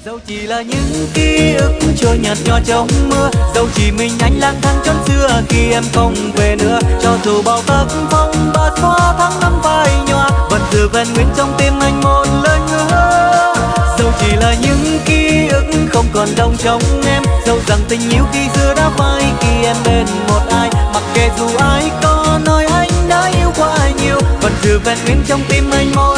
Dẫu chỉ là những ký ức trôi nhạt nhòa trong mưa, dẫu chỉ mình anh lang thang chốn xưa khi em không về nữa, cho dù bao tác phong ba xóa tháng năm phai nhòa, vẫn giữ vẹn nguyên trong tim anh một lời hứa. Dẫu chỉ là những ký ức không còn đông trong em, dẫu rằng tình yêu khi xưa đã phai khi em bên một ai, mặc kệ dù ai có nói anh đã yêu quá nhiều, vẫn giữ vẹn nguyên trong tim anh một